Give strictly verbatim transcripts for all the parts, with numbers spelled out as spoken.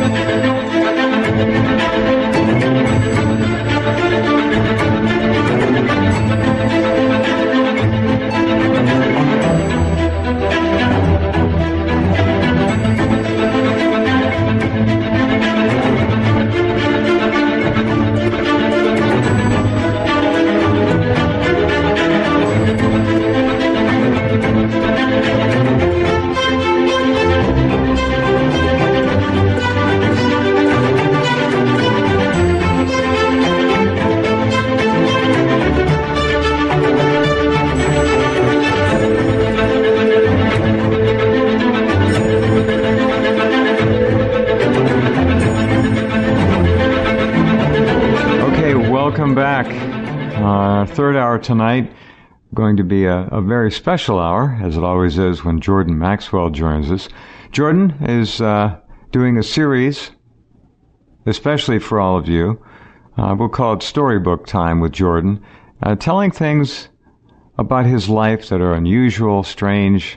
Welcome back. Uh, third hour tonight, going to be a, a very special hour, as it always is when Jordan Maxwell joins us. Jordan is uh, doing a series, especially for all of you. Uh, we'll call it Storybook Time with Jordan, uh, telling things about his life that are unusual, strange,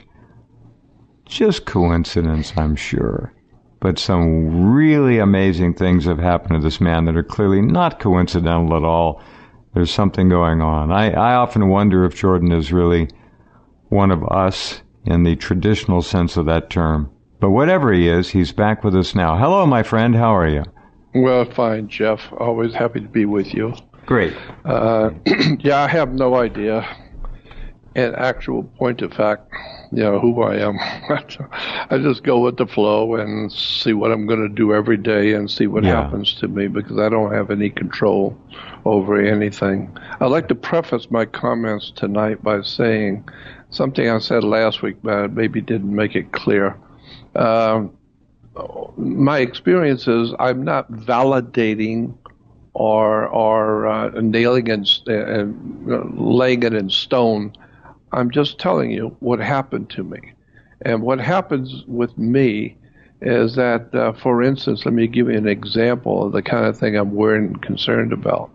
just coincidence, I'm sure. But some really amazing things have happened to this man that are clearly not coincidental at all. There's something going on. I, I often wonder if Jordan is really one of us in the traditional sense of that term. But whatever he is, he's back with us now. Hello, my friend. How are you? Well, fine, Jeff. Always happy to be with you. Great. Uh, yeah, I have no idea. In actual point of fact, you know, who I am. I just go with the flow and see what I'm going to do every day and see what yeah. happens to me, because I don't have any control over anything. I'd like to preface my comments tonight by saying something I said last week, but maybe didn't make it clear. Um, my experience is I'm not validating or or uh, nailing it and uh, laying it in stone. I'm just telling you what happened to me. And what happens with me is that, uh, for instance, let me give you an example of the kind of thing I'm worried and concerned about.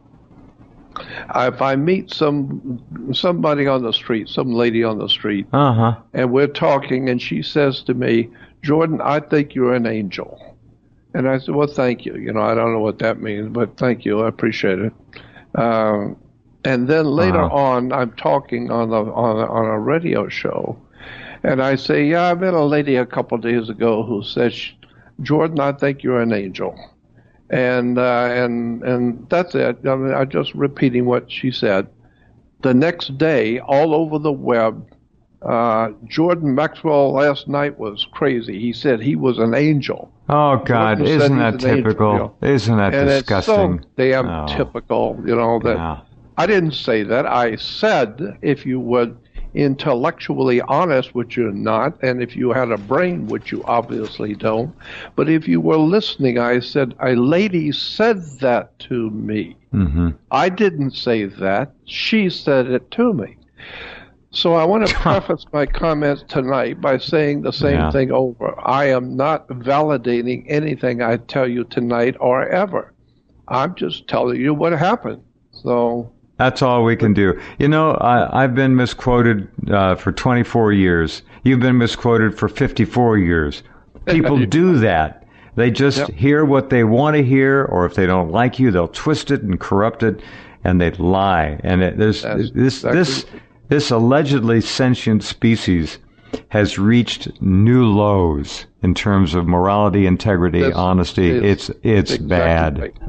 If I meet some somebody on the street, some lady on the street, uh-huh. and we're talking, and she says to me, Jordan, I think you're an angel. And I said, well, thank you. You know, I don't know what that means, but thank you. I appreciate it. Um, And then later uh-huh. on, I'm talking on a, on a, on a radio show, and I say, yeah, I met a lady a couple of days ago who says, Jordan, I think you're an angel. And uh, and and that's it. I mean, I'm just repeating what she said. The next day, all over the web, uh, Jordan Maxwell last night was crazy. He said he was an angel. Oh, God, Jordan isn't that typical? Angel, you know? Isn't that and disgusting? It's so damn oh. typical, you know, that... Yeah. I didn't say that. I said, if you would intellectually honest, which you're not, and if you had a brain, which you obviously don't, but if you were listening, I said, a lady said that to me. Mm-hmm. I didn't say that. She said it to me. So I want to preface my comments tonight by saying the same yeah. thing over. I am not validating anything I tell you tonight or ever. I'm just telling you what happened. So... That's all we can do. You know, I, I've been misquoted uh, for twenty-four years. You've been misquoted for fifty-four years. People do that. They just yep. hear what they want to hear, or if they don't like you, they'll twist it and corrupt it, and they lie. And it, there's That's this exactly. this this allegedly sentient species has reached new lows in terms of morality, integrity, That's, honesty. It's it's, it's exactly bad. Right.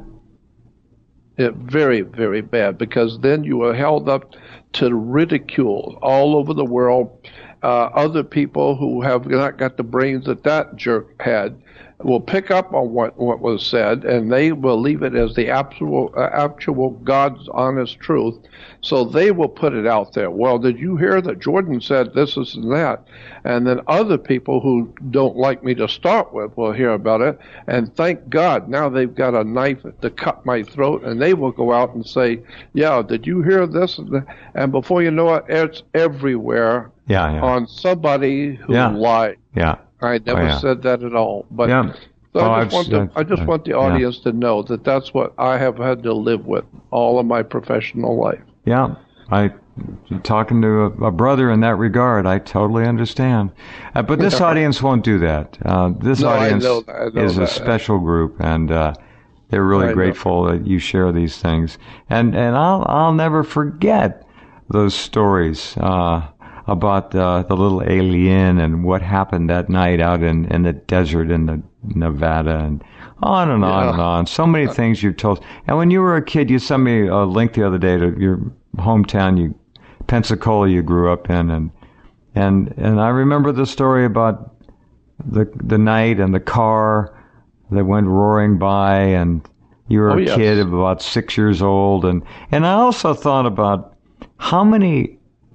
It, very, very bad, because then you are held up to ridicule all over the world. Uh, other people who have not got the brains that that jerk had will pick up on what, what was said, and they will leave it as the actual, uh, actual God's honest truth. So they will put it out there. Well, did you hear that Jordan said this, this, and that? And then other people who don't like me to start with will hear about it. And thank God, now they've got a knife to cut my throat, and they will go out and say, yeah, did you hear this? And before you know it, it's everywhere yeah, yeah. on somebody who yeah. lied. Yeah. I never oh, yeah. said that at all. But yeah. so oh, I just, want, to, I just uh, want the audience yeah. to know that that's what I have had to live with all of my professional life. Yeah, I talking to a, a brother in that regard. I totally understand. Uh, but this audience won't do that. Uh, this no, audience I know, I know is that. a special group, and uh, they're really I grateful know. that you share these things. And and I'll I'll never forget those stories uh, about uh, the little alien and what happened that night out in, in the desert in the Nevada, and on and on Yeah. and on. So many things you've told. And when you were a kid, you sent me a link the other day to your hometown, you Pensacola, you grew up in, and and and I remember the story about the the night and the car that went roaring by, and you were Oh, a yes. kid of about six years old, and and I also thought about how many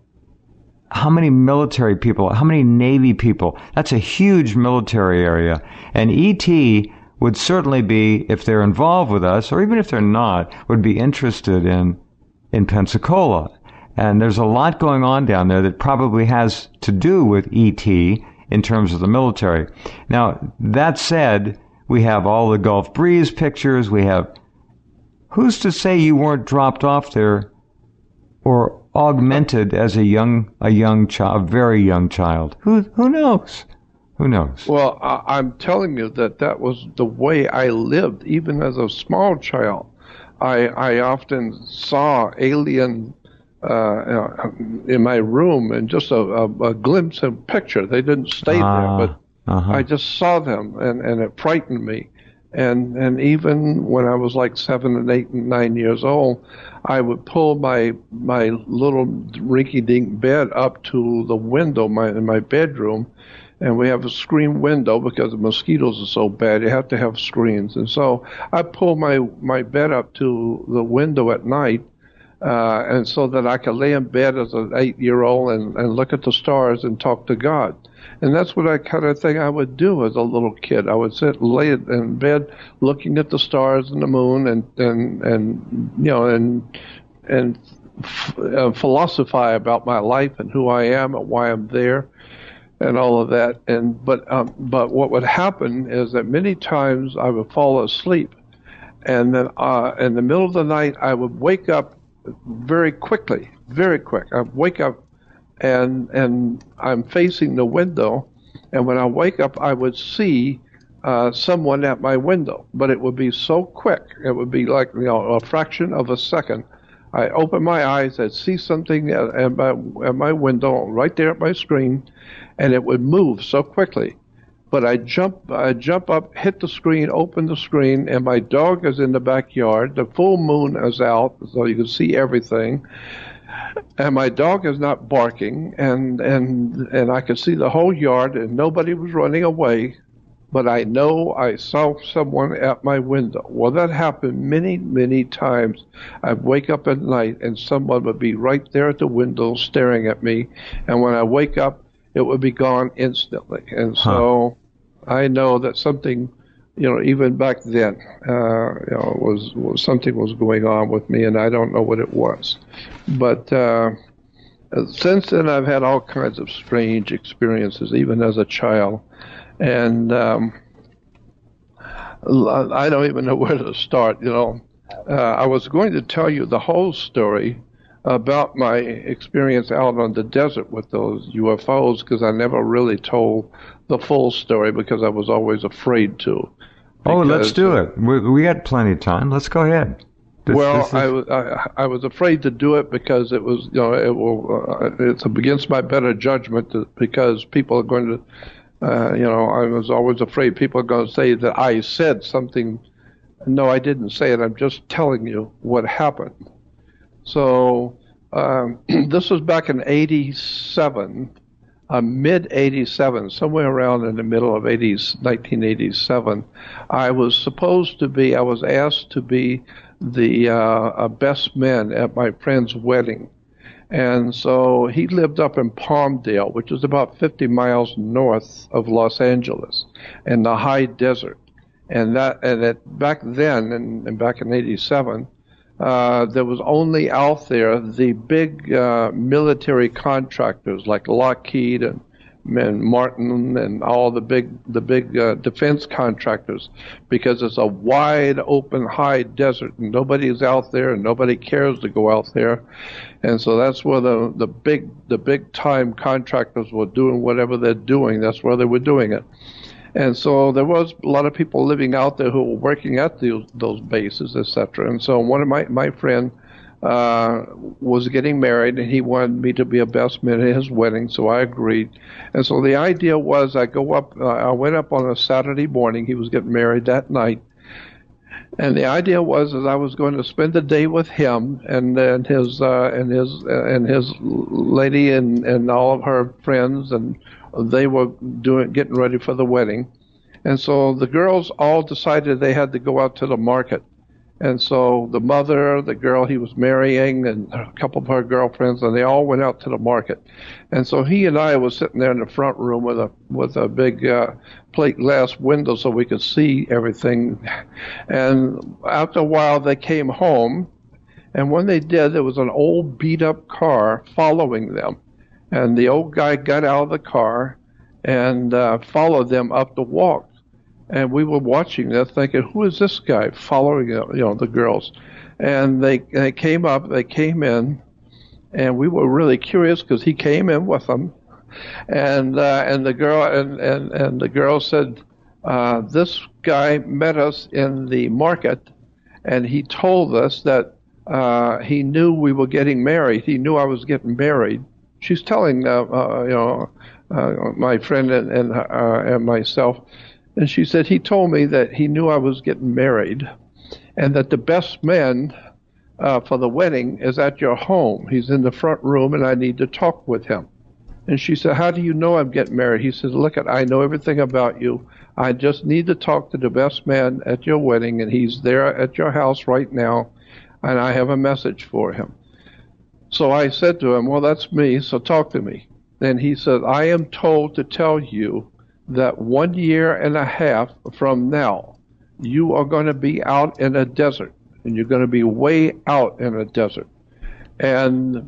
how many military people, how many Navy people. That's a huge military area, and E T would certainly be, if they're involved with us, or even if they're not, would be interested in in Pensacola. And there's a lot going on down there that probably has to do with E T in terms of the military. Now, that said, we have all the Gulf Breeze pictures. We have, who's to say you weren't dropped off there or augmented as a young, a young child, a very young child? Who, who knows? Who knows? Well, I, I'm telling you that that was the way I lived, even as a small child. I, I often saw alien uh, in my room and just a, a, a glimpse of picture. They didn't stay Ah, there, but uh-huh. I just saw them, and, and it frightened me. And and even when I was like seven and eight and nine years old, I would pull my my little rinky-dink bed up to the window my, in my bedroom, and we have a screen window because the mosquitoes are so bad. You have to have screens, and so I pull my my bed up to the window at night, uh, and so that I could lay in bed as an eight-year-old and and look at the stars and talk to God. And that's what I kind of thing I would do as a little kid. I would sit, lay in bed, looking at the stars and the moon, and and and you know, and and f- uh, philosophize about my life and who I am and why I'm there, and all of that. And but um, but what would happen is that many times I would fall asleep, and then uh, in the middle of the night I would wake up very quickly, very quick. I'd wake up. And and I'm facing the window, and when I wake up, I would see uh, someone at my window, but it would be so quick. It would be like, you know, a fraction of a second. I open my eyes, I'd see something at, at, my, at my window, right there at my screen, and it would move so quickly. But I jump, I jump up, hit the screen, open the screen, and my dog is in the backyard. The full moon is out, so you can see everything. And my dog is not barking, and, and and I could see the whole yard, and nobody was running away, but I know I saw someone at my window. Well, that happened many, many times. I'd wake up at night, and someone would be right there at the window staring at me, and when I wake up, it would be gone instantly. And so huh. I know that something, you know, even back then, uh, you know, was, was something was going on with me, and I don't know what it was. But uh, since then, I've had all kinds of strange experiences, even as a child. And um, I don't even know where to start, you know. Uh, I was going to tell you the whole story about my experience out on the desert with those U F Os, because I never really told the full story because I was always afraid to. Oh, let's do uh, it. We, we got plenty of time. Let's go ahead. This, well, this is... I, was, I, I was afraid to do it because it was, you know, it will, uh, it's against my better judgment to, because people are going to, uh, you know, I was always afraid people are going to say that I said something. No, I didn't say it. I'm just telling you what happened. So um, this was back in eighty-seven, uh, mid eighty-seven, somewhere around in the middle of eighties, nineteen eighty-seven. I was supposed to be, I was asked to be the uh, best man at my friend's wedding. And so he lived up in Palmdale, which is about fifty miles north of Los Angeles, in the high desert. And that, and it, back then, and, and back in eighty-seven, uh, there was only out there the big uh, military contractors like Lockheed and and Martin and all the big the big uh, defense contractors, because it's a wide open high desert and nobody's out there and nobody cares to go out there, and so that's where the the big the big time contractors were doing whatever they're doing. That's where they were doing it. And so there was a lot of people living out there who were working at those, those bases, et cetera. And so one of my, my friend uh, was getting married, and he wanted me to be a best man at his wedding, so I agreed. And so the idea was I go up, uh, I went up on a Saturday morning. He was getting married that night. And the idea was that I was going to spend the day with him and and his uh, and his uh, and his lady and, and all of her friends, and they were doing getting ready for the wedding. And so the girls all decided they had to go out to the market. And so the mother, the girl he was marrying, and a couple of her girlfriends, and they all went out to the market. And so he and I was sitting there in the front room with a with a big uh, plate glass window so we could see everything. And after a while, they came home, and when they did, there was an old beat-up car following them. And the old guy got out of the car and uh, followed them up the walk. And we were watching that, thinking, "Who is this guy following, you know, the girls?" And they they came up, they came in, and we were really curious because he came in with them, and uh, and the girl and and and the girl said, uh, "This guy met us in the market, and he told us that uh, he knew we were getting married. He knew I was getting married." She's telling, uh, uh, you know, uh, my friend and and, uh, and myself. And she said, he told me that he knew I was getting married and that the best man uh, for the wedding is at your home. He's in the front room and I need to talk with him. And she said, how do you know I'm getting married? He says, look, I know everything about you. I just need to talk to the best man at your wedding, and he's there at your house right now, and I have a message for him. So I said to him, well, that's me, so talk to me. Then he said, I am told to tell you that one year and a half from now, you are going to be out in a desert, and you're going to be way out in a desert. And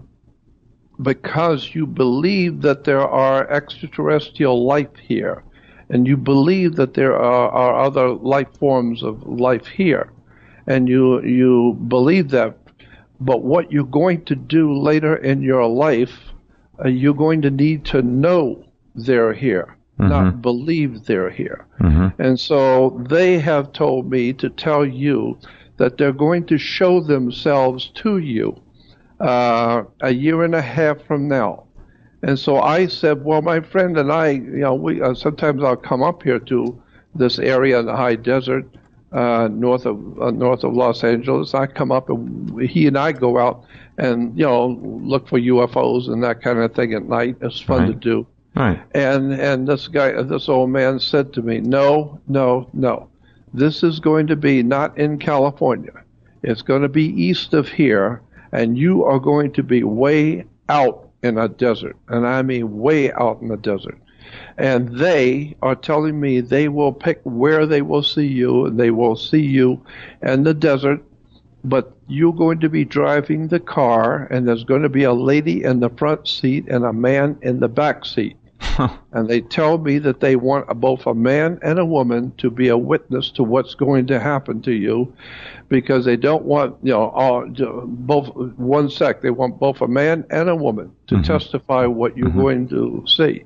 because you believe that there are extraterrestrial life here, and you believe that there are, are other life forms of life here, and you you believe that, but what you're going to do later in your life, uh, you're going to need to know they're here. Mm-hmm. Not believe they're here. Mm-hmm. And so they have told me to tell you that they're going to show themselves to you uh, a year and a half from now. And so I said, well, my friend and I, you know, we uh, sometimes I'll come up here to this area in the high desert uh, north of uh, north of Los Angeles. I come up and he and I go out and, you know, look for U F Os and that kind of thing at night. It's fun right. to do. Right. And and this guy, this old man said to me, no, no, no. This is going to be not in California. It's going to be east of here, and you are going to be way out in a desert. And I mean way out in the desert. And they are telling me they will pick where they will see you, and they will see you in the desert. But you're going to be driving the car, and there's going to be a lady in the front seat and a man in the back seat. And they tell me that they want both a man and a woman to be a witness to what's going to happen to you, because they don't want, you know, all, both one sect. They want both a man and a woman to mm-hmm. testify what you're mm-hmm. going to see.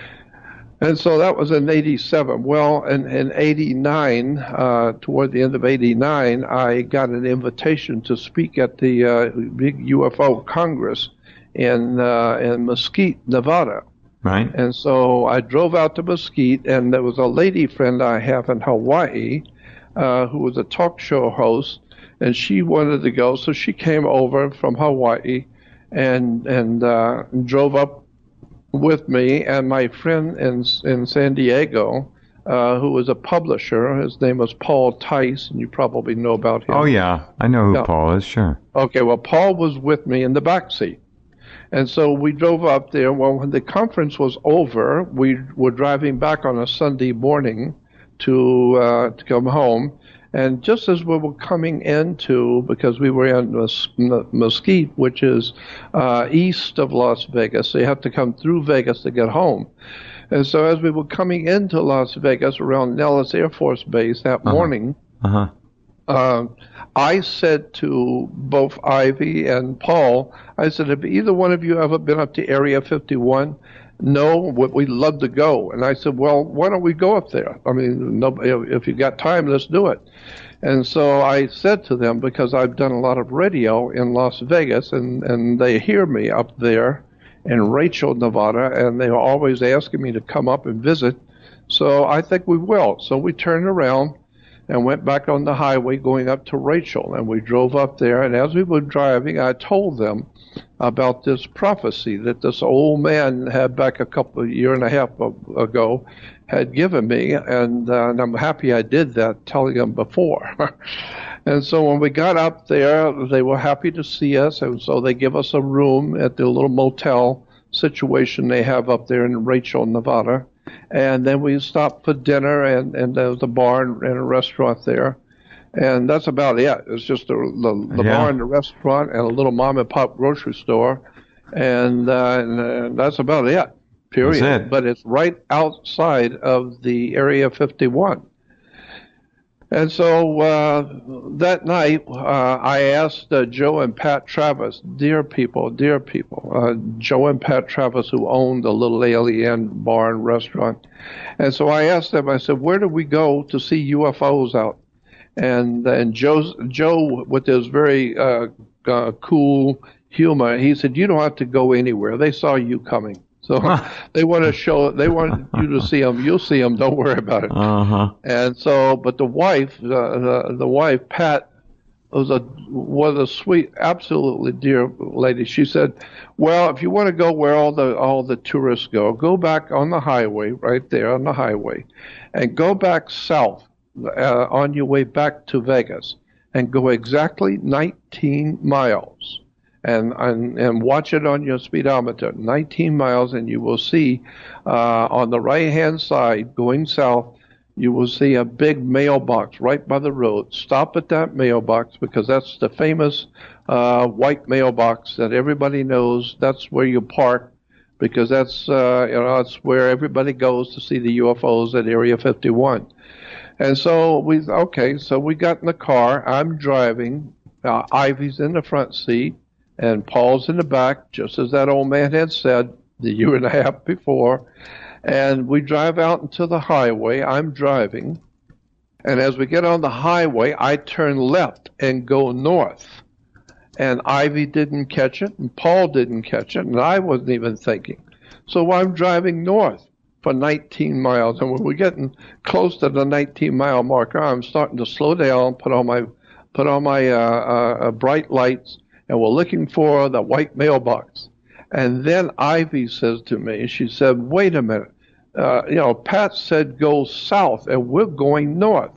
And so that was in eighty-seven. Well, in, in eighty-nine, uh, toward the end of eighty-nine, I got an invitation to speak at the uh, big U F O Congress in uh, in Mesquite, Nevada. Right. And so I drove out to Mesquite, and there was a lady friend I have in Hawaii uh, who was a talk show host, and she wanted to go, so she came over from Hawaii and and uh, drove up with me and my friend in in San Diego, uh, who was a publisher. His name was Paul Tice, and you probably know about him. Oh, yeah. I know who yeah. Paul is, sure. Okay, well, Paul was with me in the back seat. And so we drove up there. Well, when the conference was over, we were driving back on a Sunday morning to uh, to come home. And just as we were coming into, because we were in Mes- Mesquite, which is uh, east of Las Vegas, so you have to come through Vegas to get home. And so as we were coming into Las Vegas around Nellis Air Force Base that Uh-huh. morning, Uh-huh. uh, I said to both Ivy and Paul, I said, have either one of you ever been up to Area fifty-one? No, but we'd love to go. And I said, well, why don't we go up there? I mean, no, if you got time, let's do it. And so I said to them, because I've done a lot of radio in Las Vegas, and, and they hear me up there in Rachel, Nevada, and they are always asking me to come up and visit. So I think we will. So we turned around and went back on the highway going up to Rachel, and we drove up there. And as we were driving, I told them about this prophecy that this old man had back a couple of year and a half ago had given me, and, uh, and I'm happy I did that, telling them before. And so when we got up there, they were happy to see us, and so they give us a room at the little motel situation they have up there in Rachel, Nevada. And then we stopped for dinner, and, and there was a bar and, and a restaurant there. And that's about it. It's just the, the, the Yeah. bar and the restaurant and a little mom and pop grocery store. And, uh, and uh, that's about it, period. That's it. But it's right outside of the Area fifty-one. And so uh, that night, uh, I asked uh, Joe and Pat Travis, dear people, dear people, uh, Joe and Pat Travis, who owned the Little Alien bar and restaurant. And so I asked them, I said, where do we go to see U F Os out? And and Joe's, Joe, with his very uh, uh, cool humor, he said, you don't have to go anywhere. They saw you coming. So they want to show, they want you to see them. You'll see them. Don't worry about it. Uh-huh. And so, but the wife, uh, the, the wife, Pat, was a was a sweet, absolutely dear lady. She said, well, if you want to go where all the all the tourists go, go back on the highway, right there on the highway, and go back south uh, on your way back to Vegas, and go exactly nineteen miles. And, and and watch it on your speedometer, nineteen miles, and you will see uh, on the right-hand side going south, you will see a big mailbox right by the road. Stop at that mailbox because that's the famous uh, white mailbox that everybody knows. That's where you park because that's uh, you know that's where everybody goes to see the U F Os at Area fifty-one. And so we okay, so we got in the car. I'm driving. Uh, Ivy's in the front seat. And Paul's in the back, just as that old man had said the year and a half before. And we drive out into the highway. I'm driving. And as we get on the highway, I turn left and go north. And Ivy didn't catch it, and Paul didn't catch it, and I wasn't even thinking. So I'm driving north for nineteen miles. And when we're getting close to the nineteen-mile marker, I'm starting to slow down, put on my, put on my uh, uh, bright lights, and we're looking for the white mailbox. And then Ivy says to me, she said, wait a minute. Uh, you know, Pat said go south, and we're going north.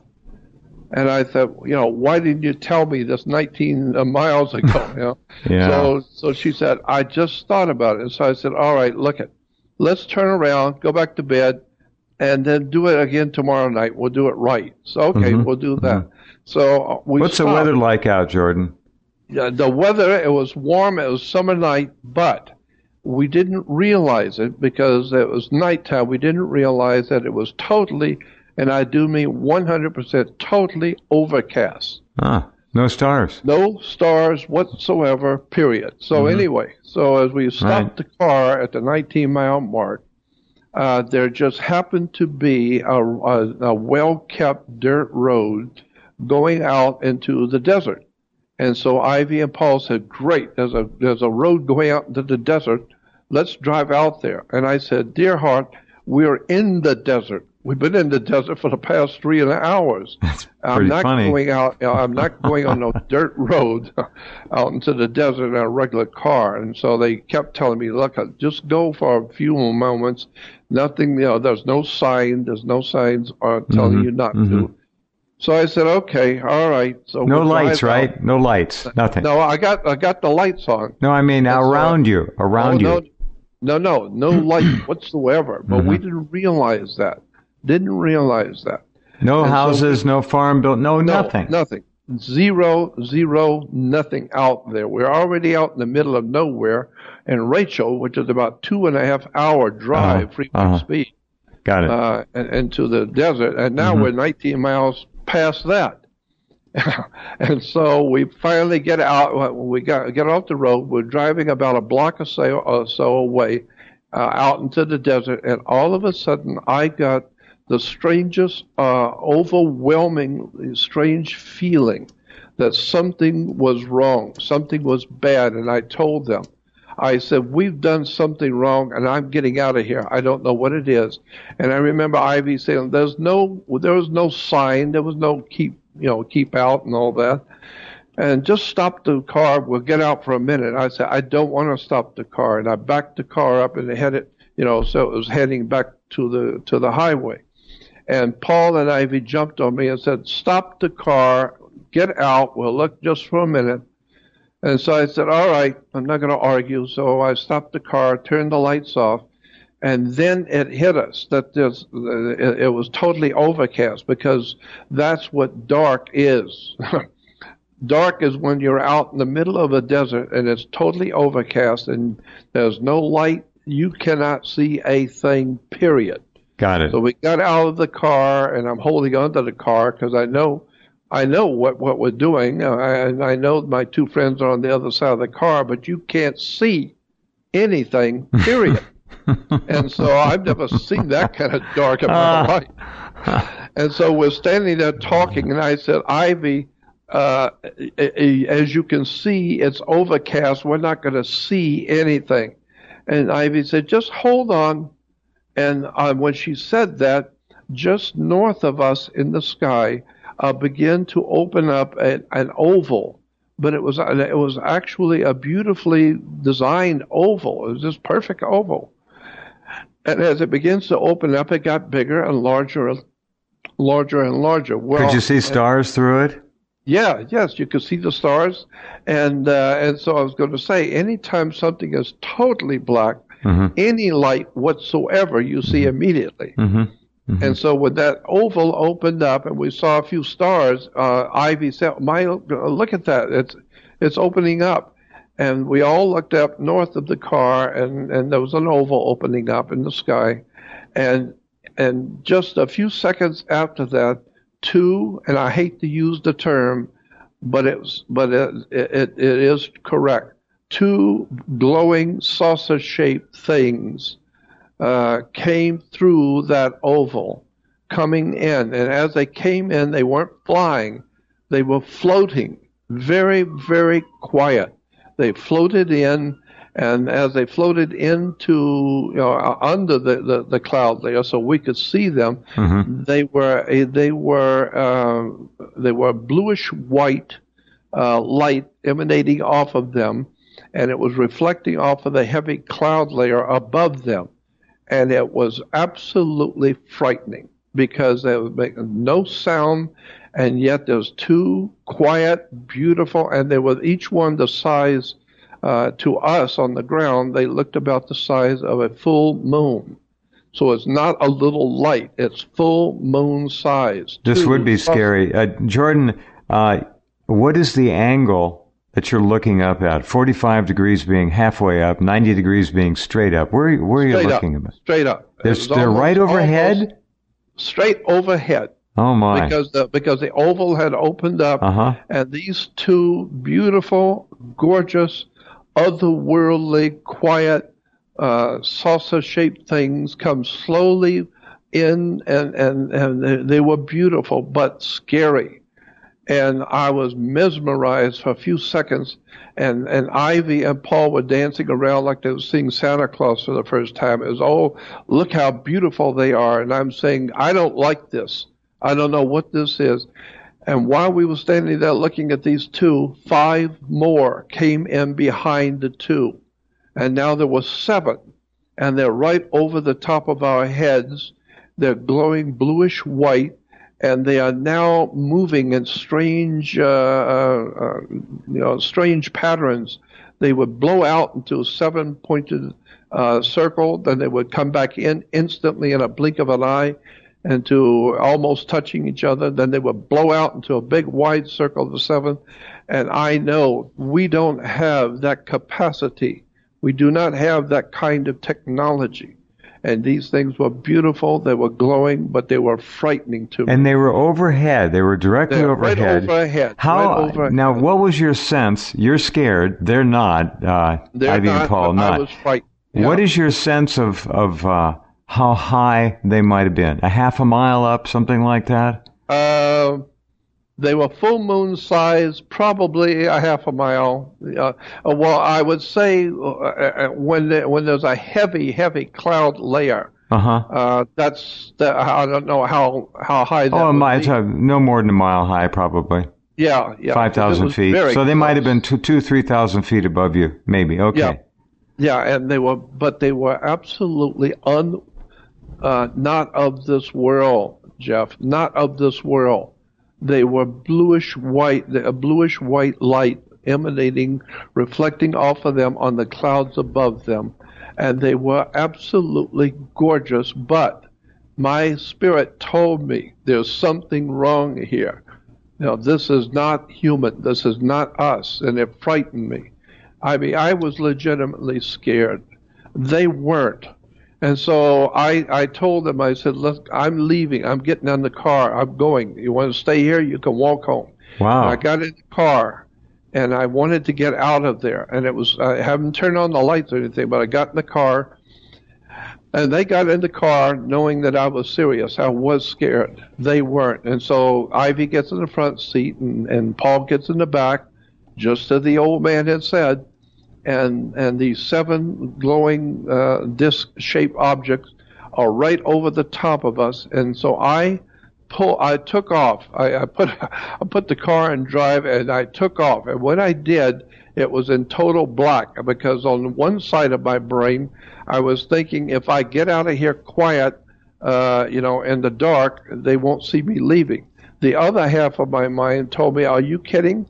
And I thought, you know, why didn't you tell me this nineteen miles ago? You know? Yeah. So, so she said, I just thought about it. And so I said, all right, look it. Let's turn around, go back to bed, and then do it again tomorrow night. We'll do it right. So, okay, Mm-hmm. we'll do that. Mm-hmm. So we What's stopped. the weather like out, Jordan? Yeah, the weather, it was warm, it was summer night, but we didn't realize it because it was nighttime. We didn't realize that it was totally, and I do mean one hundred percent, totally overcast. Ah, no stars. No stars whatsoever, period. So Mm-hmm. anyway, so as we stopped Right. the car at the nineteen-mile mark, uh, there just happened to be a, a, a well-kept dirt road going out into the desert. And so Ivy and Paul said, great, there's a there's a road going out into the desert. Let's drive out there. And I said, dear heart, we're in the desert. We've been in the desert for the past three and a half hours. That's I'm pretty not funny. going out. You know, I'm not going on no dirt road out into the desert in a regular car. And so they kept telling me, look, just go for a few moments. Nothing, you know, there's no sign. There's no signs are telling Mhm, you not mhm. to. So I said, okay, all right. So No we'll lights, drive right? out. No lights. Nothing. No, I got I got the lights on. No, I mean That's around all. you. Around Oh, you. No, no, no, no light whatsoever. But we didn't realize that. Didn't realize that. No And so houses, no farm built, no, No, nothing. Nothing. Zero, zero, nothing out there. We're already out in the middle of nowhere. And Rachel, which is about two and a half hour drive, Uh-huh, freeway uh-huh. speed. Got it. Uh, and, into the desert, and now mm-hmm. we're nineteen miles past that. And so we finally get out. We got get off the road. We're driving about a block or so, or so away, uh, out into the desert, and all of a sudden, I got the strangest, uh, overwhelming, strange feeling that something was wrong, something was bad, and I told them. I said, we've done something wrong, and I'm getting out of here. I don't know what it is. And I remember Ivy saying, "There's no, there was no sign, there was no keep." you know, keep out and all that. And just stop the car. We'll get out for a minute. I said, I don't want to stop the car. And I backed the car up and headed, you know, so it was heading back to the, to the highway. And Paul and Ivy jumped on me and said, stop the car, get out. We'll look just for a minute. And so I said, all right, I'm not going to argue. So I stopped the car, turned the lights off. And then it hit us that there's, it was totally overcast, because that's what dark is. Dark is when you're out in the middle of a desert and it's totally overcast and there's no light. You cannot see a thing, period. Got it. So we got out of the car, and I'm holding onto the car because I know, I know what, what we're doing. I, I know my two friends are on the other side of the car, but you can't see anything, period. And so I've never seen that kind of dark in my life. And so we're standing there talking, and I said, Ivy, uh, as you can see, it's overcast. We're not going to see anything. And Ivy said, just hold on. And uh, when she said that, just north of us in the sky uh, began to open up a, an oval. But it was it was actually a beautifully designed oval. It was this perfect oval. And as it begins to open up, it got bigger and larger and larger and larger. Well, could you see stars and, through it? Yeah, yes, you could see the stars. And uh, and so I was going to say, anytime something is totally black, mm-hmm. any light whatsoever, you see mm-hmm. immediately. Mm-hmm. Mm-hmm. And so when that oval opened up and we saw a few stars, uh, Ivy said, "My, look at that! It's it's opening up." And we all looked up north of the car, and, and there was an oval opening up in the sky. And and just a few seconds after that, two, and I hate to use the term, but it's but it it, it is correct. Two glowing saucer-shaped things uh, came through that oval, coming in. And as they came in, they weren't flying; they were floating, very, very quiet. They floated in, and as they floated into, you know, under the, the, the cloud layer, so we could see them, mm-hmm. they were a, they were uh, they were bluish white uh, light emanating off of them, and it was reflecting off of the heavy cloud layer above them, and it was absolutely frightening because they were making no sound. And yet there's two quiet, beautiful, and they were each one the size, uh, to us on the ground, they looked about the size of a full moon. So it's not a little light, it's full moon size. This two would be scary. Uh, Jordan, uh, what is the angle that you're looking up at? forty-five degrees being halfway up, ninety degrees being straight up. Where, where are you straight looking up, at? Straight up. They're, they're almost, right overhead? Straight overhead. Oh my! Because the because the oval had opened up, uh-huh. and these two beautiful, gorgeous, otherworldly, quiet, uh, saucer-shaped things come slowly in, and and and they were beautiful but scary, and I was mesmerized for a few seconds, and and Ivy and Paul were dancing around like they were seeing Santa Claus for the first time. It was, oh, look how beautiful they are, and I'm saying, I don't like this. I don't know what this is. And while we were standing there looking at these two, five more came in behind the two. And now there were seven. And they're right over the top of our heads. They're glowing bluish white. And they are now moving in strange, uh, uh, you know, strange patterns. They would blow out into a seven-pointed uh, circle. Then they would come back in instantly in a blink of an eye, and to almost touching each other. Then they would blow out into a big wide circle of the seven. And I know we don't have that capacity. We do not have that kind of technology. and these things were beautiful. They were glowing, but they were frightening to me. And they were overhead. They were directly They're overhead. Right overhead. How right overhead. Now, what was your sense? You're scared. They're not. Uh, They're Ivy not, and Paul but not. I was frightened. Yeah. What is your sense of of uh, how high they might have been? A half a mile up, something like that? Uh, they were full moon size, probably a half a mile. Uh, well, I would say uh, when there, when there's a heavy, heavy cloud layer. Uh-huh. Uh That's the, I don't know how how high that Oh, would my, be. it's uh, no more than a mile high, probably. Yeah, yeah. Five thousand feet. So they close. might have been two, two, three thousand feet above you, maybe. Okay. Yeah. Yeah, and they were, but they were absolutely un, uh, not of this world, Jeff. Not of this world. They were bluish white, a bluish white light emanating, reflecting off of them on the clouds above them, and they were absolutely gorgeous. But my spirit told me there's something wrong here. You know, this is not human. This is not us, and it frightened me. I mean, I was legitimately scared. They weren't. And so I, I told them, I said, look, I'm leaving. I'm getting in the car. I'm going. You want to stay here? You can walk home. Wow. And I got in the car, and I wanted to get out of there. And it was, I haven't turned on the lights or anything, but I got in the car. And they got in the car knowing that I was serious. I was scared. They weren't. And so Ivy gets in the front seat, and, and Paul gets in the back, just as the old man had said. And and these seven glowing uh, disc-shaped objects are right over the top of us. And so I pull, I took off. I, I put I put the car in drive, and I took off. And when I did, it was in total black, because on one side of my brain, I was thinking, if I get out of here quiet, uh, you know, in the dark, they won't see me leaving. The other half of my mind told me, are you kidding?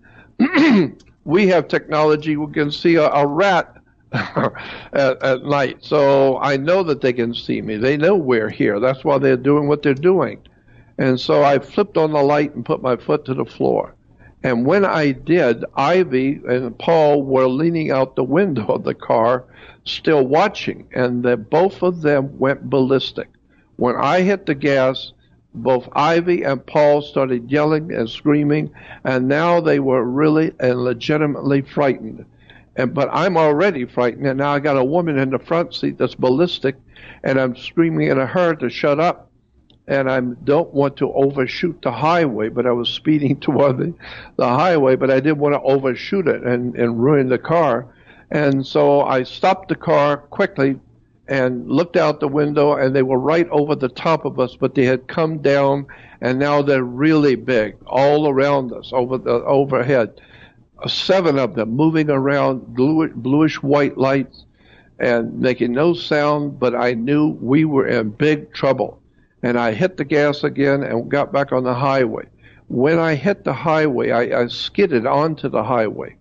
We have technology. We can see a, a rat at, at night. So I know that they can see me. They know we're here. That's why they're doing what they're doing. And so I flipped on the light and put my foot to the floor. And when I did, Ivy and Paul were leaning out the window of the car, still watching. And the, both of them went ballistic. When I hit the gas, both Ivy and Paul started yelling and screaming, and now they were really and legitimately frightened. And but I'm already frightened, and now I got a woman in the front seat that's ballistic, and I'm screaming at her to shut up. And I don't want to overshoot the highway, but I was speeding toward the, the highway, but I didn't want to overshoot it and, and ruin the car. And so I stopped the car quickly and looked out the window, and they were right over the top of us, but they had come down, and now they're really big, all around us, over the overhead. Seven of them moving around, bluish, bluish white lights, and making no sound, but I knew we were in big trouble. And I hit the gas again and got back on the highway. When I hit the highway, I, I skidded onto the highway.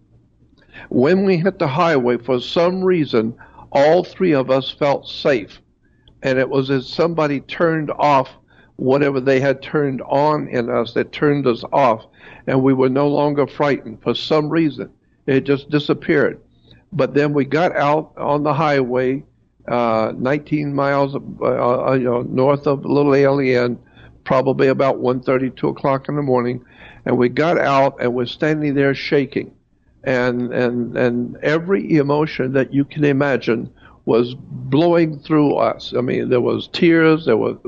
When we hit the highway, for some reason, all three of us felt safe, and it was as somebody turned off whatever they had turned on in us that turned us off, and we were no longer frightened. For some reason, it just disappeared. But then we got out on the highway, uh, nineteen miles uh, you know, north of Little Alien, probably about one thirty, two o'clock in the morning, and we got out and we're standing there shaking. And, and and every emotion that you can imagine was blowing through us. I mean, there was tears, there was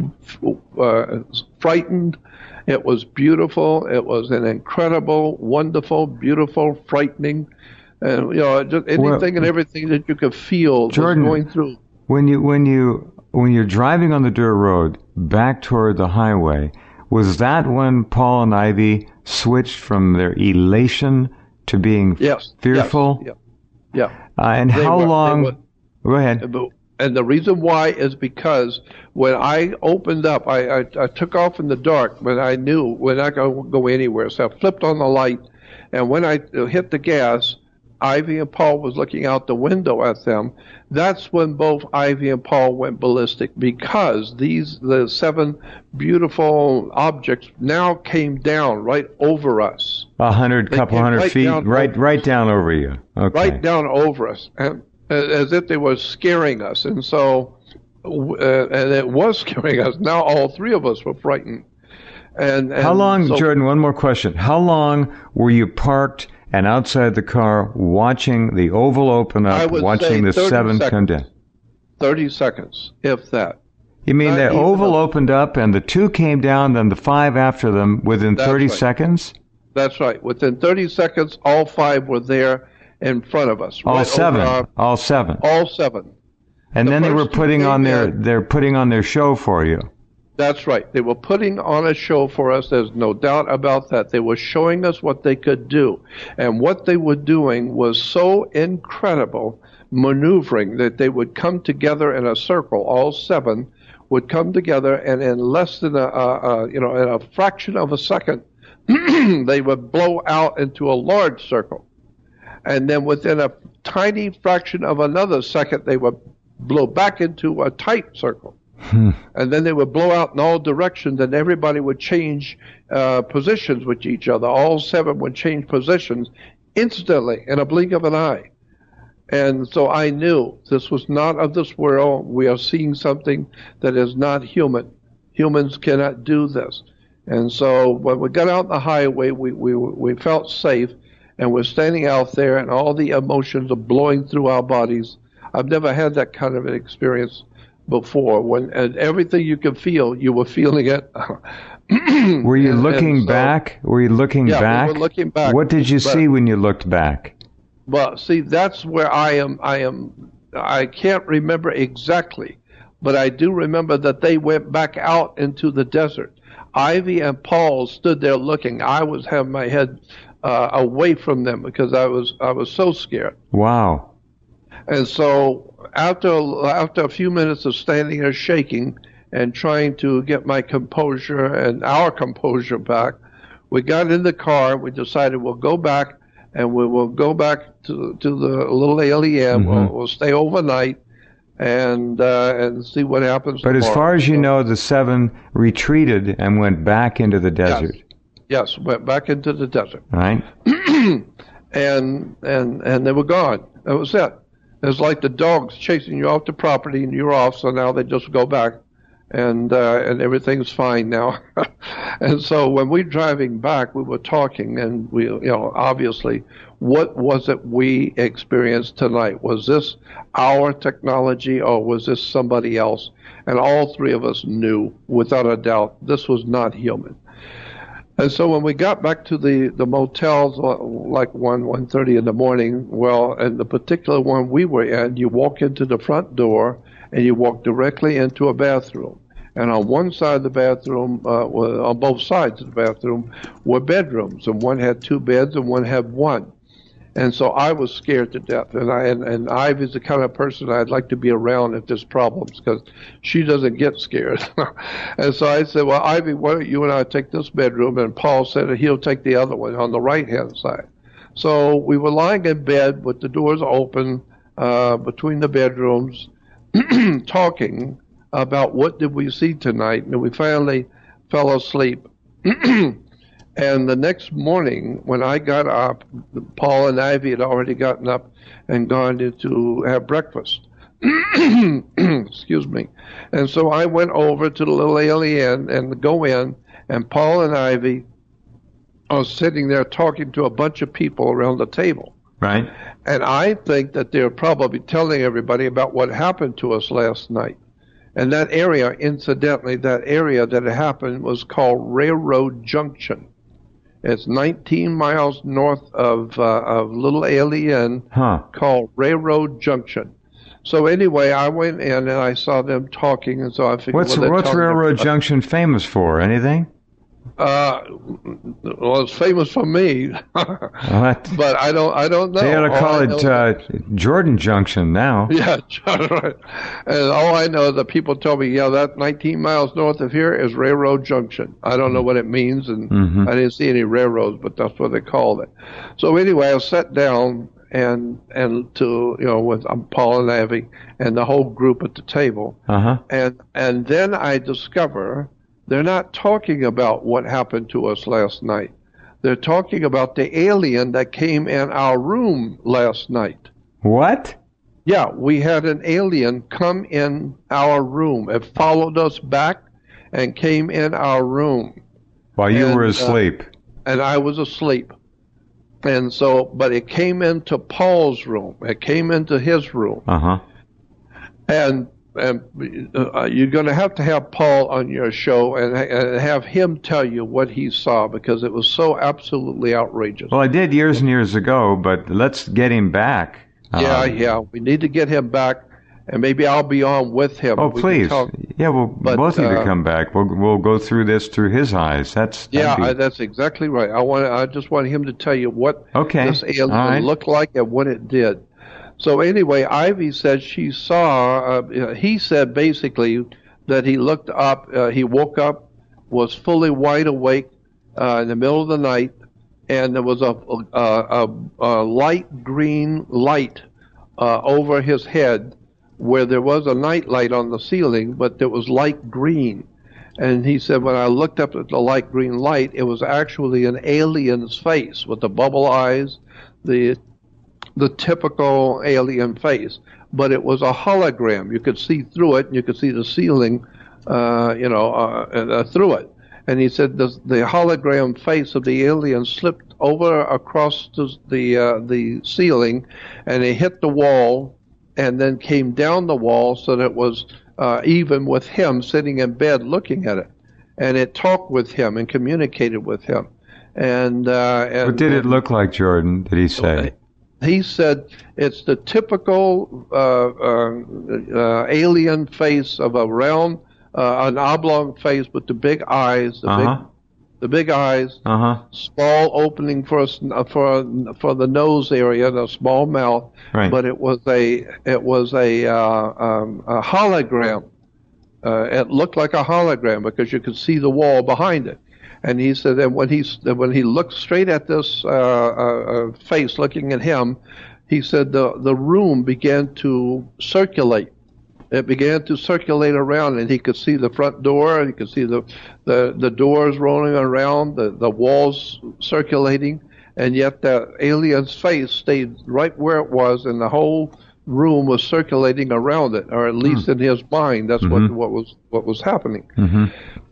uh, frightened, it was beautiful, it was an incredible, wonderful, beautiful, frightening, and you know, just anything well, and everything that you could feel Jordan, was going through. When you when you when you're driving on the dirt road back toward the highway, was that when Paul and Ivy switched from their elation to being yes, fearful? Yes, yeah. yeah. Uh, and they how were, long? Were, go ahead. And the reason why is because when I opened up, I, I, I took off in the dark, but I knew we're not going to go anywhere. So I flipped on the light, and when I hit the gas, Ivy and Paul was looking out the window at them. That's when both Ivy and Paul went ballistic, because these the seven beautiful objects now came down right over us. A hundred, couple hundred right feet, right, over, right down over you. Okay. Right down over us, and as if they were scaring us. And so uh, and it was scaring us. Now all three of us were frightened. And, and how long, so, Jordan? One more question. How long were you parked and outside the car watching the oval open up, watching the seven seconds. Come down? Thirty seconds, if that. You mean Not the oval a, opened up and the two came down, then the five after them within thirty right. seconds? That's right. Within thirty seconds, all five were there in front of us. All right seven. Our, all seven. All seven. And the then they were putting on their in, they're putting on their show for you. That's right. They were putting on a show for us. There's no doubt about that. They were showing us what they could do. And what they were doing was so incredible, maneuvering, that they would come together in a circle. All seven would come together, and in less than a, a, a you know, in a fraction of a second, they would blow out into a large circle. And then within a tiny fraction of another second, they would blow back into a tight circle. Hmm. And then they would blow out in all directions, and everybody would change uh, positions with each other. All seven would change positions instantly in a blink of an eye. And so I knew this was not of this world. We are seeing something that is not human. Humans cannot do this. And so when we got out on the highway, we, we, we felt safe, and we're standing out there, and all the emotions are blowing through our bodies. I've never had that kind of an experience before, when and everything you could feel, you were feeling it. Were you and, looking and so, back? Were you looking yeah, back? we were looking back. What did you but, see when you looked back? Well, see, that's where I am. I am. I can't remember exactly, but I do remember that they went back out into the desert. Ivy and Paul stood there looking. I was having my head uh, away from them because I was I was so scared. Wow. And so after after a few minutes of standing there shaking and trying to get my composure and our composure back, we got in the car. We decided we'll go back and we will go back to to the little alien. Mm-hmm. We'll, we'll stay overnight and uh, and see what happens. But tomorrow. As far as you so, know, the seven retreated and went back into the desert. Yes, yes, went back into the desert. Right. and and and they were gone. That was it. It's like the dogs chasing you off the property, and you're off. So now they just go back, and uh, and everything's fine now. And so when we're driving back, we were talking, and we, you know, obviously, what was it we experienced tonight? Was this our technology, or was this somebody else? And all three of us knew, without a doubt, this was not human. And so when we got back to the, the motels, like one, one thirty in the morning, well, and the particular one we were in, you walk into the front door and you walk directly into a bathroom. And on one side of the bathroom, uh, on both sides of the bathroom, were bedrooms. And one had two beds and one had one. And so I was scared to death. And I and, and Ivy's the kind of person I'd like to be around if there's problems, because she doesn't get scared. And so I said, well, Ivy, why don't you and I take this bedroom? And Paul said that he'll take the other one on the right-hand side. So we were lying in bed with the doors open uh, between the bedrooms, talking about what did we see tonight. And we finally fell asleep. And the next morning, when I got up, Paul and Ivy had already gotten up and gone in to have breakfast. Excuse me. And so I went over to the little alien and go in, and Paul and Ivy are sitting there talking to a bunch of people around the table. Right. And I think that they're probably telling everybody about what happened to us last night. And that area, incidentally, that area that it happened was called Railroad Junction. It's nineteen miles north of uh, of Little Alien, huh. called Railroad Junction. So anyway, I went in and I saw them talking, and so I figured, what's well, what's Railroad them, Junction famous for? Anything? Uh, well, it's famous for me, what? But I don't I don't know. They ought to call all it uh, Jordan Junction now. Yeah, right. And all I know is that people tell me, yeah, that nineteen miles north of here is Railroad Junction. I don't know what it means, and mm-hmm. I didn't see any railroads, but that's what they called it. So anyway, I sat down and and to you know with um, Paul and Ivy and the whole group at the table, uh-huh. and and then I discover they're not talking about what happened to us last night. They're talking about the alien that came in our room last night. What? Yeah, we had an alien come in our room. It followed us back and came in our room. While you and, were asleep. Uh, and I was asleep. And so, but it came into Paul's room. It came into his room. Uh-huh. And and uh, you're going to have to have Paul on your show and, and have him tell you what he saw, because it was so absolutely outrageous. Well, I did years and years ago, but let's get him back. Yeah, um, yeah. We need to get him back, and maybe I'll be on with him. Oh, we please. talk, yeah, well, but, both of you uh, come back. We'll we'll go through this through his eyes. That's yeah, be... I, that's exactly right. I want. I just want him to tell you what okay. this alien right. looked like and what it did. So anyway, Ivy said she saw, uh, he said basically that he looked up, uh, he woke up, was fully wide awake uh, in the middle of the night, and there was a, a, a, a light green light uh, over his head where there was a night light on the ceiling, but it was light green. And he said, when I looked up at the light green light, it was actually an alien's face with the bubble eyes, the the typical alien face, but it was a hologram. You could see through it, and you could see the ceiling, uh, you know, uh, uh, through it. And he said the, the hologram face of the alien slipped over across the the, uh, the ceiling, and it hit the wall, and then came down the wall so that it was uh, even with him sitting in bed looking at it, and it talked with him and communicated with him. And, uh, and what did it look like, Jordan? Did he say? He said it's the typical uh, uh, uh, alien face of a round, uh, an oblong face with the big eyes, the uh-huh. big, the big eyes, uh-huh. small opening for a, for for the nose area, and a small mouth. Right. But it was a it was a, uh, um, a hologram. Uh, it looked like a hologram because you could see the wall behind it. And he said that when he when he looked straight at this uh, uh, face, looking at him, he said the the room began to circulate. It began to circulate around, and he could see the front door, and he could see the the, the doors rolling around, the, the walls circulating, and yet the alien's face stayed right where it was, and the whole room was circulating around it, or at least mm. in his mind, that's mm-hmm. what what was what was happening. Mm-hmm.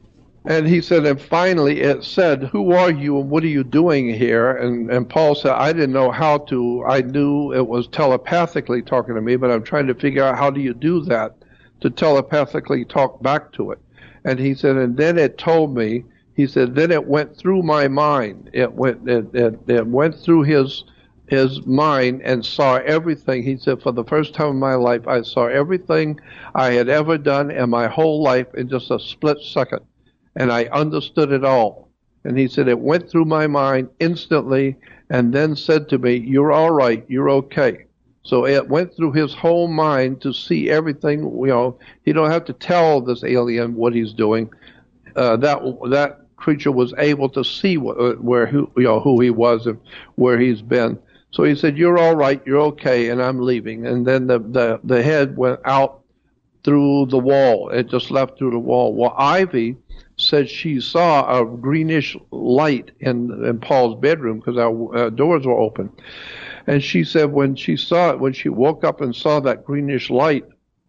And he said, and finally it said, who are you and what are you doing here? And, and Paul said, I didn't know how to. I knew it was telepathically talking to me, but I'm trying to figure out how do you do that to telepathically talk back to it. And he said, and then it told me, he said, then it went through my mind. It went, it, it, it went through his, his mind and saw everything. He said, for the first time in my life, I saw everything I had ever done in my whole life in just a split second. And I understood it all. And he said, it went through my mind instantly and then said to me, you're all right, you're okay. So it went through his whole mind to see everything. You know, he don't have to tell this alien what he's doing. Uh, that that creature was able to see wh- where who, you know, who he was and where he's been. So he said, you're all right, you're okay, and I'm leaving. And then the, the, the head went out through the wall. It just left through the wall. Well, Ivy said she saw a greenish light in, in Paul's bedroom because our uh, doors were open. And she said when she saw it, when she woke up and saw that greenish light,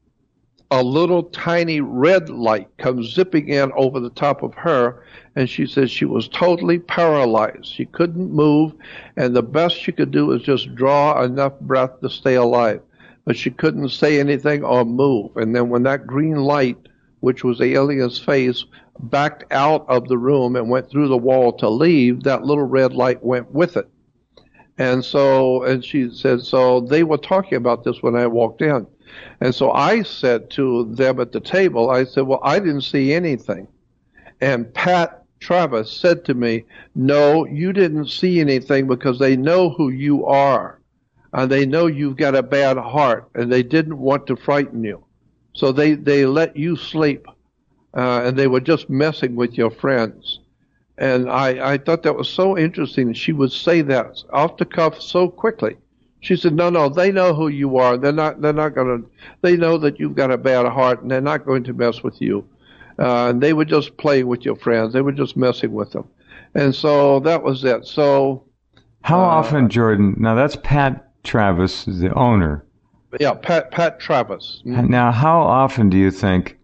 a little tiny red light comes zipping in over the top of her. And she said she was totally paralyzed. She couldn't move. And the best she could do was just draw enough breath to stay alive. But she couldn't say anything or move. And then when that green light, which was the alien's face, backed out of the room and went through the wall to leave, that little red light went with it. And so, and she said, so they were talking about this when I walked in. And so I said to them at the table, I said, well, I didn't see anything. And Pat Travis said to me, no, you didn't see anything because they know who you are. And they know you've got a bad heart, and they didn't want to frighten you. So they, they let you sleep. Uh, and they were just messing with your friends. And I, I thought that was so interesting. She would say that off the cuff so quickly. She said, no, no, they know who you are. They're not, they're not going to, they know that you've got a bad heart and they're not going to mess with you. Uh, and they were just playing with your friends. They were just messing with them. And so that was it. So. How uh, often, Jordan, now that's Pat Travis, the owner. Yeah, Pat Pat Travis. Mm. Now, how often do you think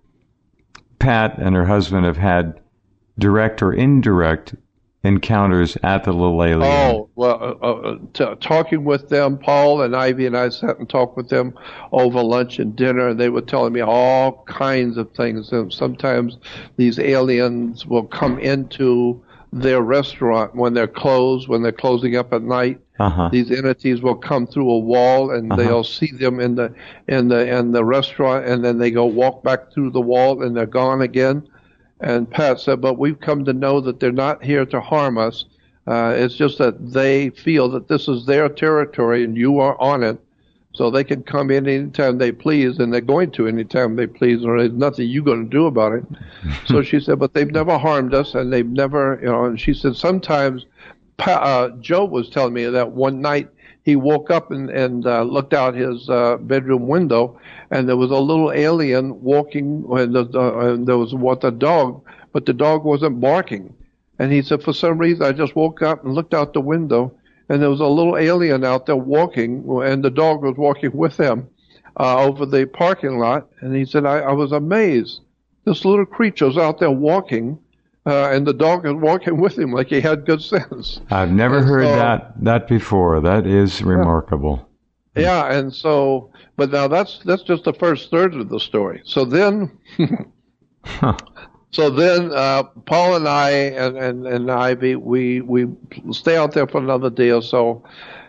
Pat and her husband have had direct or indirect encounters at the Little Alien? Oh, well, uh, uh, t- talking with them, Paul and Ivy and I sat and talked with them over lunch and dinner, and they were telling me all kinds of things. And sometimes these aliens will come into their restaurant when they're closed, when they're closing up at night. Uh-huh. These entities will come through a wall, and uh-huh. they'll see them in the in the in the restaurant, and then they go walk back through the wall, and they're gone again. And Pat said, but we've come to know that they're not here to harm us. Uh, it's just that they feel that this is their territory and you are on it. So they can come in anytime they please, and they're going to anytime they please, or there's nothing you're going to do about it. So she said, but they've never harmed us, and they've never, you know, and she said sometimes, uh, Joe was telling me that one night he woke up and, and uh, looked out his uh, bedroom window, and there was a little alien walking, and, the, uh, and there was what a dog, but the dog wasn't barking. And he said, for some reason, I just woke up and looked out the window, and there was a little alien out there walking, and the dog was walking with him uh, over the parking lot. And he said, I, I was amazed. This little creature's out there walking, uh, and the dog is walking with him like he had good sense. I've never and heard so, that that before. That is remarkable. Yeah. yeah, and so, but now that's that's just the first third of the story. So then, huh. so then, uh, Paul and I and, and, and Ivy, we we stay out there for another day or so,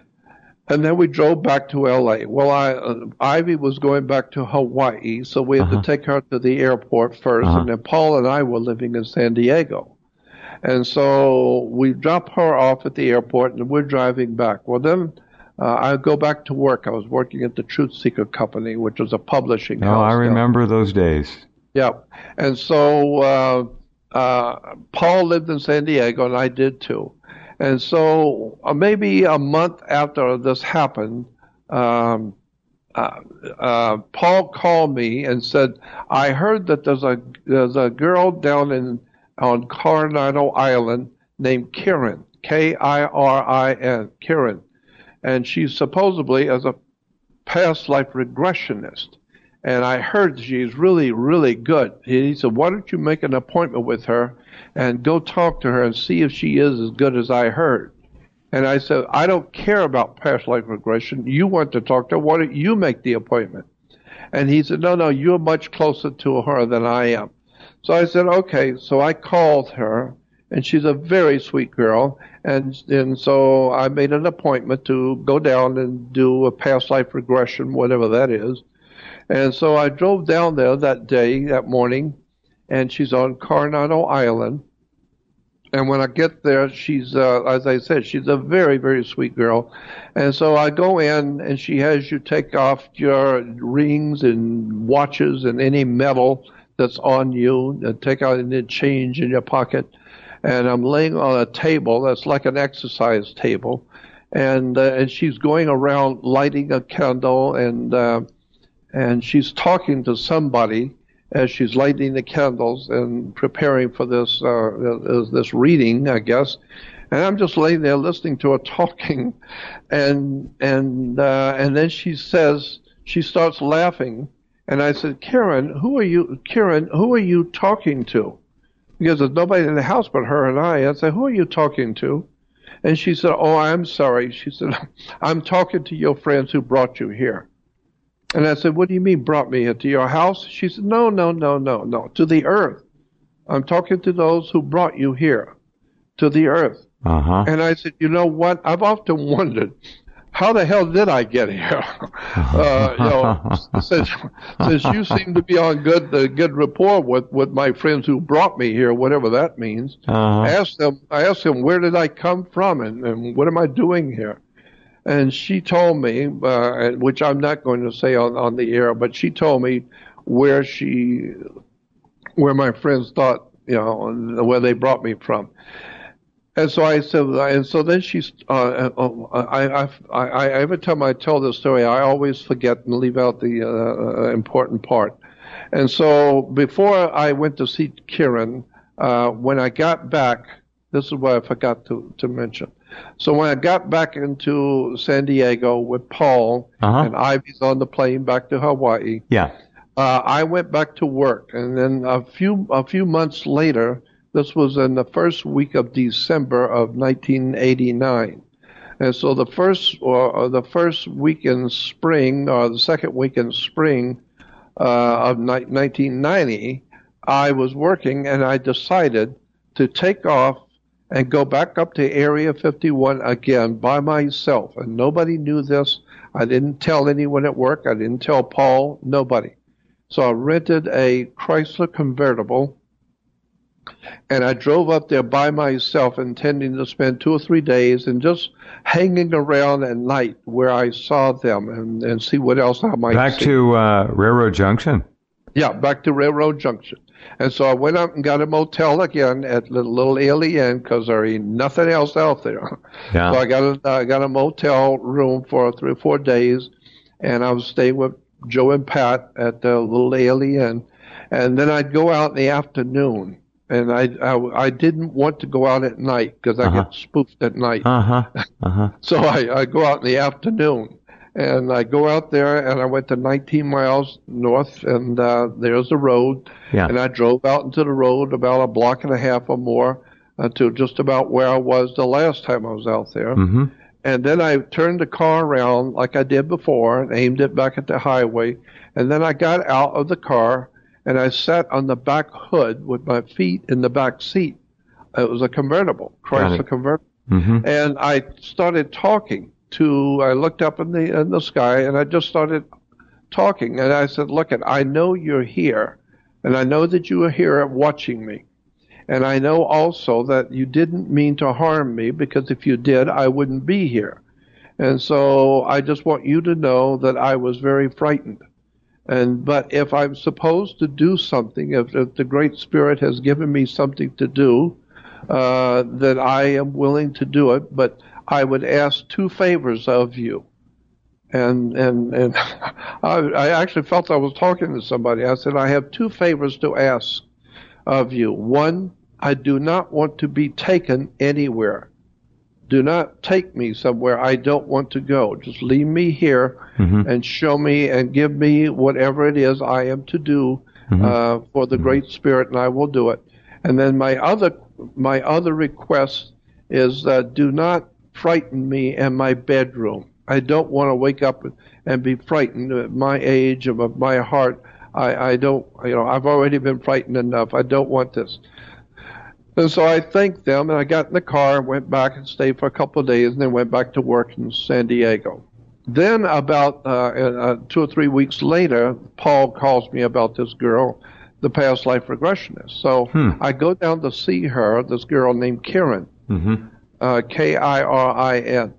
and then we drove back to L A. Well, I uh, Ivy was going back to Hawaii, so we had uh-huh. to take her to the airport first, uh-huh. and then Paul and I were living in San Diego. And so we dropped her off at the airport, and we're driving back. Well, then uh, I go back to work. I was working at the Truth Seeker Company, which was a publishing oh, house. Oh, I remember those days. Yeah. And so uh, uh, Paul lived in San Diego, and I did too. And so uh, maybe a month after this happened, um, uh, uh, Paul called me and said, I heard that there's a there's a girl down in on Coronado Island named Karen, K I R I N, Karen. And she's supposedly as a past life regressionist. And I heard she's really, really good. He said, why don't you make an appointment with her and go talk to her and see if she is as good as I heard. And I said, I don't care about past life regression. You want to talk to her. Why don't you make the appointment? And he said, no, no, you're much closer to her than I am. So I said, okay. So I called her, and she's a very sweet girl. And, and so I made an appointment to go down and do a past life regression, whatever that is. And so I drove down there that day, that morning, and she's on Coronado Island. And when I get there, she's, uh, as I said, she's a very, very sweet girl. And so I go in, and she has you take off your rings and watches and any metal that's on you, and take out any change in your pocket. And I'm laying on a table that's like an exercise table. And, uh, and she's going around lighting a candle, and, uh, and she's talking to somebody as she's lighting the candles and preparing for this uh, this reading, I guess. And I'm just laying there listening to her talking, and and uh, and then she says, she starts laughing, and I said, Karen, who are you? Karen, who are you talking to? Because there's nobody in the house but her and I. I said, who are you talking to? And she said, oh, I'm sorry. She said, I'm talking to your friends who brought you here. And I said, what do you mean brought me here? To your house? She said, no, no, no, no, no, to the earth. I'm talking to those who brought you here, to the earth. Uh-huh. And I said, you know what? I've often wondered, how the hell did I get here? uh, you know, since, since you seem to be on good uh, good rapport with, with my friends who brought me here, whatever that means. Uh-huh. I asked them, I asked them, where did I come from, and, and what am I doing here? And she told me, uh, which I'm not going to say on, on the air, but she told me where she, where my friends thought, you know, where they brought me from. And so I said, and so then she's, uh, I, I, I, every time I tell this story, I always forget and leave out the uh, important part. And so before I went to see Karen, uh, when I got back, This is what I forgot to, to mention. So when I got back into San Diego with Paul uh-huh. and Ivy's on the plane back to Hawaii, yeah, uh, I went back to work. And then a few a few months later, this was in the first week of December of nineteen eighty-nine. And so the first or, or the first week in spring, or the second week in spring uh, of ni- nineteen ninety, I was working, and I decided to take off and go back up to Area fifty-one again by myself. And nobody knew this. I didn't tell anyone at work. I didn't tell Paul. Nobody. So I rented a Chrysler convertible, and I drove up there by myself, intending to spend two or three days and just hanging around at night where I saw them and, and see what else I might back see. to uh, Railroad Junction. Yeah, back to Railroad Junction. And so I went up and got a motel again at Little, Little Ely Inn because there ain't nothing else out there. Yeah. So I got a, I got a motel room for three or four days, and I was staying with Joe and Pat at the Little Ely Inn. And then I'd go out in the afternoon, and I, I, I didn't want to go out at night because I uh-huh. get spooked at night. Uh-huh. Uh-huh. So I, I go out in the afternoon. And I go out there, and I went to nineteen miles north, and uh, there's the road. Yeah. And I drove out into the road about a block and a half or more uh, to just about where I was the last time I was out there. Mm-hmm. And then I turned the car around like I did before and aimed it back at the highway. And then I got out of the car, and I sat on the back hood with my feet in the back seat. It was a convertible, Chrysler convertible. Mm-hmm. And I started talking. To I looked up in the in the sky, and I just started talking, and I said, "Look, I know you're here, and I know that you are here watching me, and I know also that you didn't mean to harm me, because if you did, I wouldn't be here, and so I just want you to know that I was very frightened, and but if I'm supposed to do something, if, if the Great Spirit has given me something to do, uh, that I am willing to do it, but I would ask two favors of you." And and and I, I actually felt I was talking to somebody. I said, "I have two favors to ask of you. One, I do not want to be taken anywhere. Do not take me somewhere I don't want to go. Just leave me here mm-hmm. and show me and give me whatever it is I am to do mm-hmm. uh, for the Great Spirit, and I will do it. And then my other my other request is uh, do not frighten me in my bedroom. I don't want to wake up and be frightened at my age and of my heart. I, I don't, you know, I've already been frightened enough. I don't want this." And so I thanked them, and I got in the car and went back and stayed for a couple of days, and then went back to work in San Diego. Then about uh, uh, two or three weeks later, Paul calls me about this girl, the past life regressionist. So hmm. I go down to see her, this girl named Karen. Mm-hmm. Uh, K I R I N,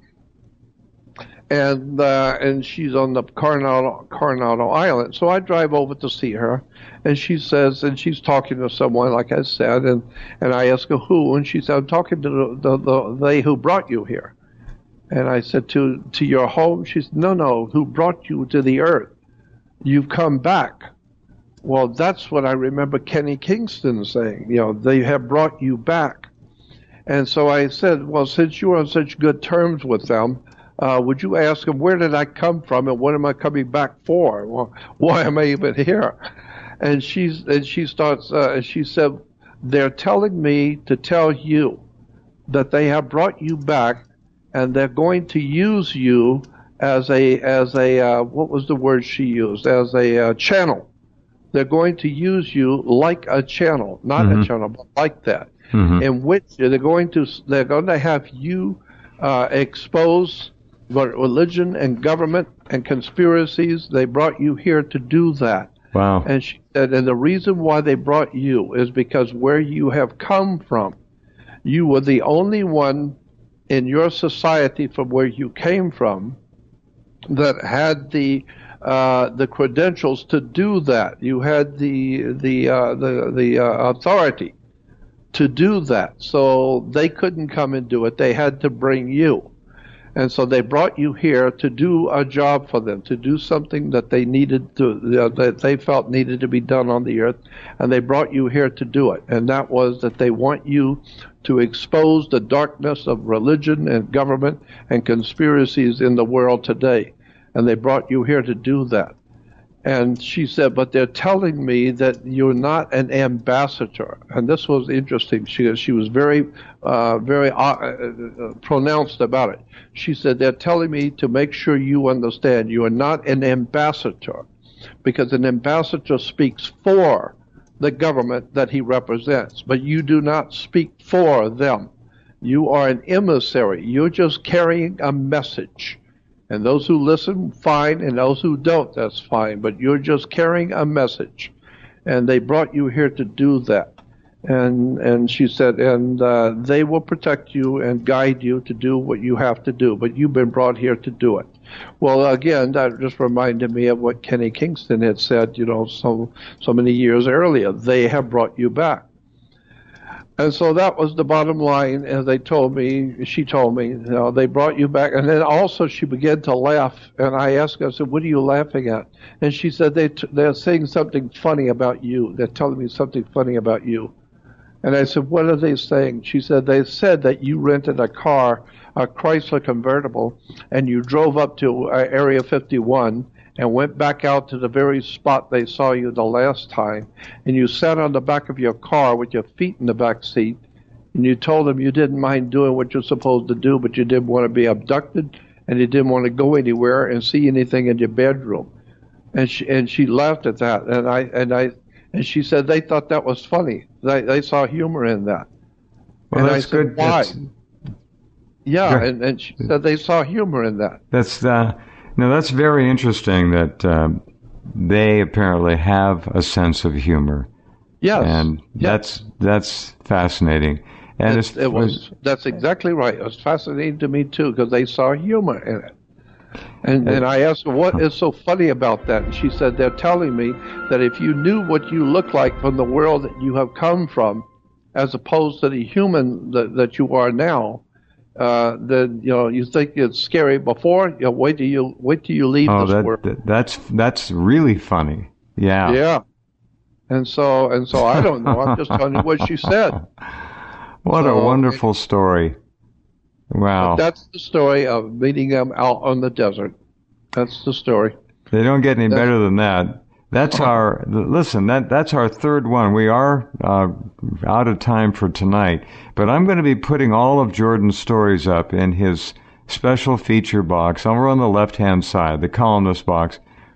and uh, and she's on the Coronado Coronado Island. So I drive over to see her, and she says, and she's talking to someone, like I said, and, and I ask her who, and she said, "I'm talking to the, the, the they who brought you here." And I said, "To to your home?" She said, "No, no, who brought you to the earth? You've come back." Well, that's what I remember Kenny Kingston saying. You know, they have brought you back. And so I said, "Well, since you're on such good terms with them, uh, would you ask them, where did I come from and what am I coming back for? Well, why am I even here?" And she's and she starts. Uh, she said, "They're telling me to tell you that they have brought you back, and they're going to use you as a as a uh, what was the word she used? As a uh, channel. They're going to use you like a channel, not mm-hmm. a channel, but like that." Mm-hmm. In which they're going to they're going to have you uh, expose religion and government and conspiracies. They brought you here to do that. Wow. And she said, and the reason why they brought you is because where you have come from, you were the only one in your society from where you came from that had the uh, the credentials to do that. You had the the uh, the the uh, authority to do that. So they couldn't come and do it. They had to bring you. And so they brought you here to do a job for them, to do something that they needed to, uh, that they felt needed to be done on the earth, and they brought you here to do it. And that was that they want you to expose the darkness of religion and government and conspiracies in the world today. And they brought you here to do that. And she said, but they're telling me that you're not an ambassador. And this was interesting. She, she was very, uh, very uh, uh, pronounced about it. She said, they're telling me to make sure you understand you are not an ambassador, because an ambassador speaks for the government that he represents, but you do not speak for them. You are an emissary. You're just carrying a message. And those who listen, fine, and those who don't, that's fine. But you're just carrying a message. And they brought you here to do that. And and she said, and uh, they will protect you and guide you to do what you have to do. But you've been brought here to do it. Well, again, that just reminded me of what Kenny Kingston had said, you know, so so many years earlier. They have brought you back. And so that was the bottom line, as they told me, she told me, you know, they brought you back. And then also she began to laugh. And I asked her, I said, what are you laughing at? And she said, they t- they're saying something funny about you. They're telling me something funny about you. And I said, what are they saying? She said, they said that you rented a car, a Chrysler convertible, and you drove up to uh, Area fifty-one and went back out to the very spot they saw you the last time, and you sat on the back of your car with your feet in the back seat, and you told them you didn't mind doing what you're supposed to do, but you didn't want to be abducted, and you didn't want to go anywhere and see anything in your bedroom. And she and she laughed at that, and I and I and she said they thought that was funny. They they saw humor in that. Well, and that's I said, good. why? That's, yeah, and, and she said they saw humor in that. That's uh, no, that's very interesting. That um, they apparently have a sense of humor. Yes, and yes. that's that's fascinating. And it, it was that's exactly right. It was fascinating to me too, because they saw humor in it. And and I asked her, what is so funny about that? And she said, they're telling me that if you knew what you look like from the world that you have come from, as opposed to the human that, that you are now, uh, then you know you think it's scary before. You know, wait till you wait till you leave oh, this that, world. That, that's that's really funny. Yeah. Yeah. And so and so I don't know. I'm just telling you what she said. What so, a wonderful story. Wow. That's the story of meeting them out on the desert. That's the story. They don't get any that's, better than that. That's our, listen, that that's our third one. We are uh, out of time for tonight, but I'm going to be putting all of Jordan's stories up in his special feature box over on the left-hand side, the columnist box,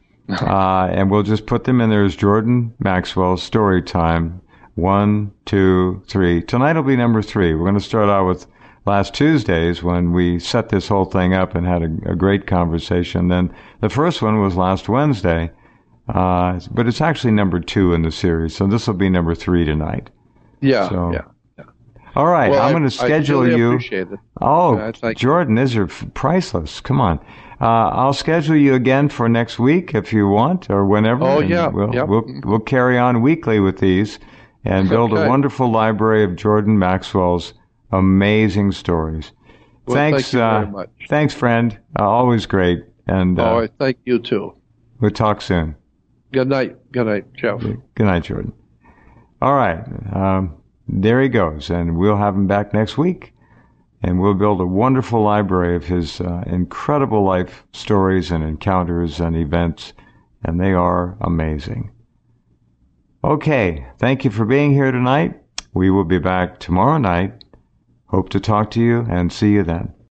uh, and we'll just put them in there as Jordan Maxwell Story Time. One, two, three. Tonight will be number three. We're going to start out with last Tuesdays when we set this whole thing up and had a, a great conversation. Then the first one was last Wednesday, uh, but it's actually number two in the series, so this will be number three tonight. Yeah, so, yeah, yeah. All right, well, I'm going to schedule I really you. Appreciate it. Oh, yeah, like, Jordan, these are priceless. Come on. Uh, I'll schedule you again for next week if you want, or whenever. Oh, yeah. We'll, yep. we'll, we'll carry on weekly with these and build okay. a wonderful library of Jordan Maxwell's amazing stories. Well, thanks, thank you uh, very much. Thanks, friend. Uh, always great. And uh, oh, I thank you too. We'll talk soon. Good night. Good night, Jeff. Good night, Jordan. All right. Um, there he goes, and we'll have him back next week, and we'll build a wonderful library of his uh, incredible life stories and encounters and events, and they are amazing. Okay. Thank you for being here tonight. We will be back tomorrow night. Hope to talk to you and see you then.